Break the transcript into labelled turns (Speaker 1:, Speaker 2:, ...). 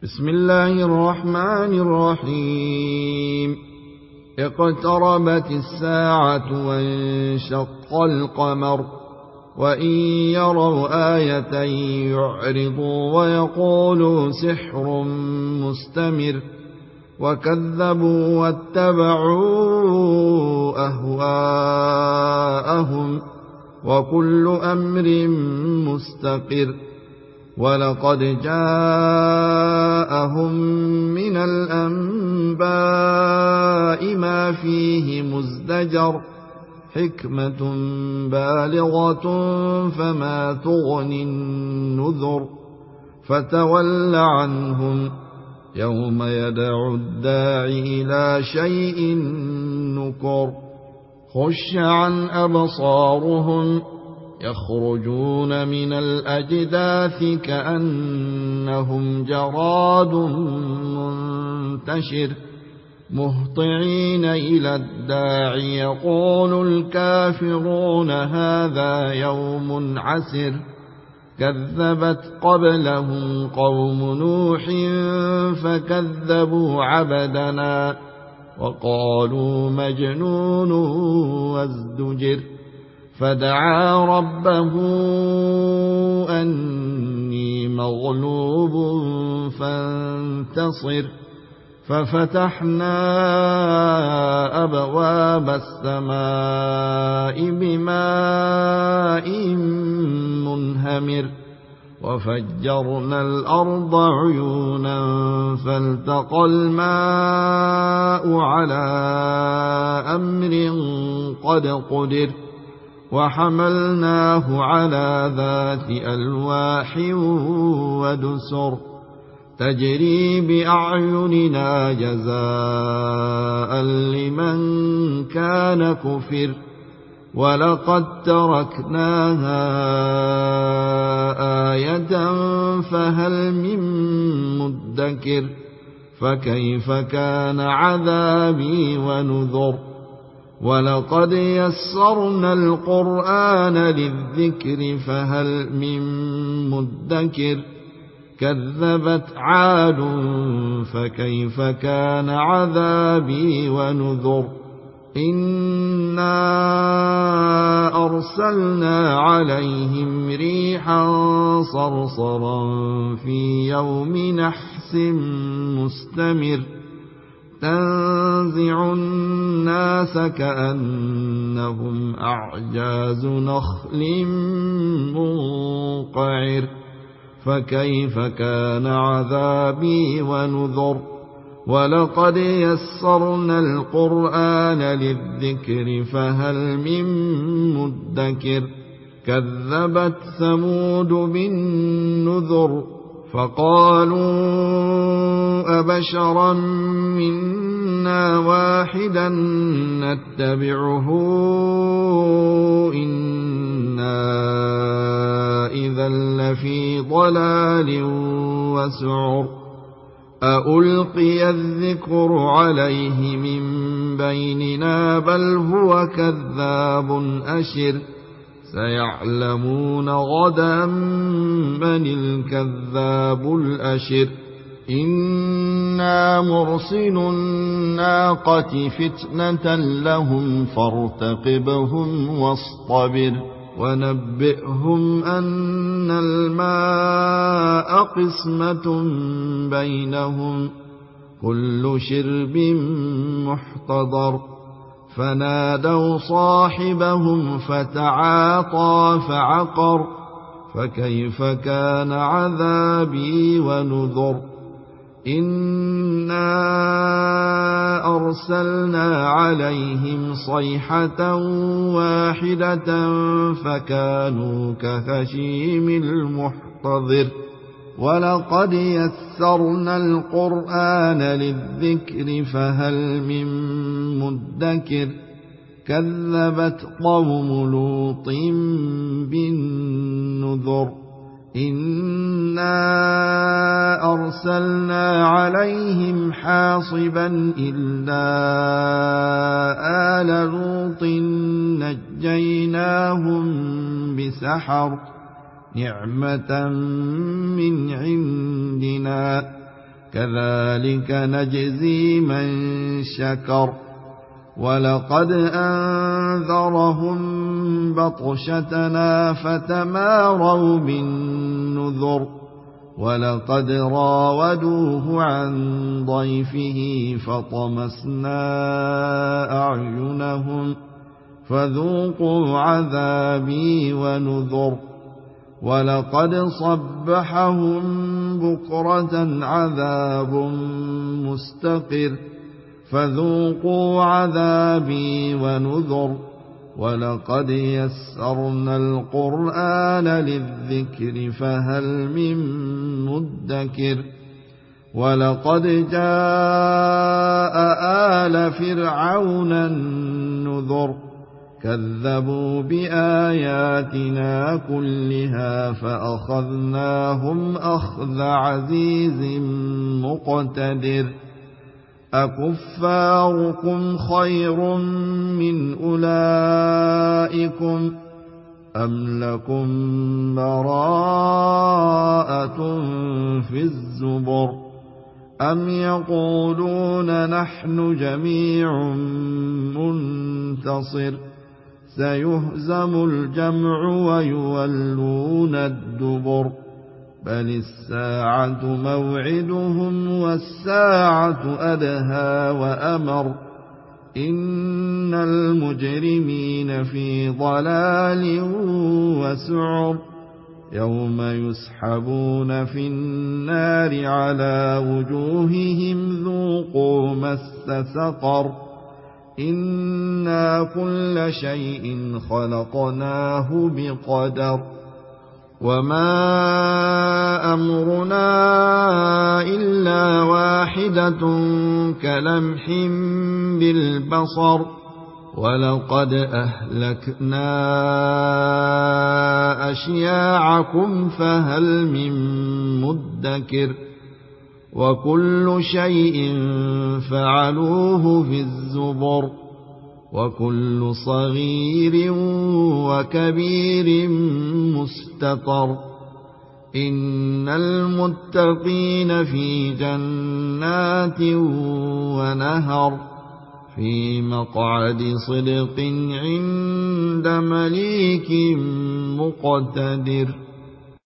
Speaker 1: بسم الله الرحمن الرحيم. اقتربت الساعة وانشق القمر وإن يروا آية يعرضوا ويقولوا سحر مستمر وكذبوا واتبعوا أهواءهم وكل أمر مستقر. ولقد جاءهم من الأنباء ما فيه مزدجر حكمة بالغة فما تغني النذر. فتول عنهم يوم يدعو الداعي إلى شيء نكر. خش عن أبصارهم يخرجون من الأجداث كأنهم جراد منتشر مهطعين إلى الداعي يقول الكافرون هذا يوم عسر. كذبت قبلهم قوم نوح فكذبوا عبدنا وقالوا مجنون وازدجر. فدعا ربه أني مغلوب فانتصر. ففتحنا أبواب السماء بماء منهمر وفجرنا الأرض عيونا فالتقى الماء على أمر قد قدر. وحملناه على ذات ألواح ودسر تجري بأعيننا جزاء لمن كان كفر. ولقد تركناها آية فهل من مدكر. فكيف كان عذابي ونذر. ولقد يسرنا القرآن للذكر فهل من مدكر. كذبت عاد فكيف كان عذابي ونذر. إنا أرسلنا عليهم ريحا صرصرا في يوم نحس مستمر تنزع الناس كأنهم أعجاز نخل منقعر. فكيف كان عذابي ونذر. ولقد يسرنا القرآن للذكر فهل من مدكر. كذبت ثمود بالنذر فقالوا أبشرا منا واحدا نتبعه إنا إذا لفي ضلال وسعر. أألقي الذكر عليه من بيننا بل هو كذاب أشر. سيعلمون غدا من الكذاب الأشر. إنا مرسل الناقة فتنة لهم فارتقبهم واصطبر. ونبئهم أن الماء قسمة بينهم كل شرب محتضر. فنادوا صاحبهم فتعاطى فعقر. فكيف كان عذابي ونذر. إنا أرسلنا عليهم صيحة واحدة فكانوا كهشيم المحتضر. ولقد يسرنا القرآن للذكر فهل من مدكر. كذبت قوم لوط بالنذر. إنا أرسلنا عليهم حاصبا إلا آل لوط نجيناهم بسحر نعمة من عندنا كذلك نجزي من شكر ولقد أنذرهم بطشتنا فتماروا بالنذر ولقد راودوه عن ضيفه فطمسنا أعينهم فذوقوا عذابي ونذر ولقد صبحهم بكرة عذاب مستقر فذوقوا عذابي ونذر ولقد يسرنا القرآن للذكر فهل من مدكر ولقد جاء آل فرعون النذر كذبوا بآياتنا كلها فأخذناهم أخذ عزيز مقتدر أكفاركم خير من أولئكم أم لكم براءة في الزبر أم يقولون نحن جميع منتصر سيهزم الجمع ويولون الدبر بل الساعة موعدهم والساعة أدهى وأمر إن المجرمين في ضلال وسعر يوم يسحبون في النار على وجوههم ذوقوا مس سقر إنا كل شيء خلقناه بقدر وما أمرنا إلا واحدة كلمح بالبصر ولقد أهلكنا أشياعكم فهل من مدكر وكل شيء فعلوه في الزبر وكل صغير وكبير مستطر إن المتقين في جنات ونهر في مقعد صدق عند مليك مقتدر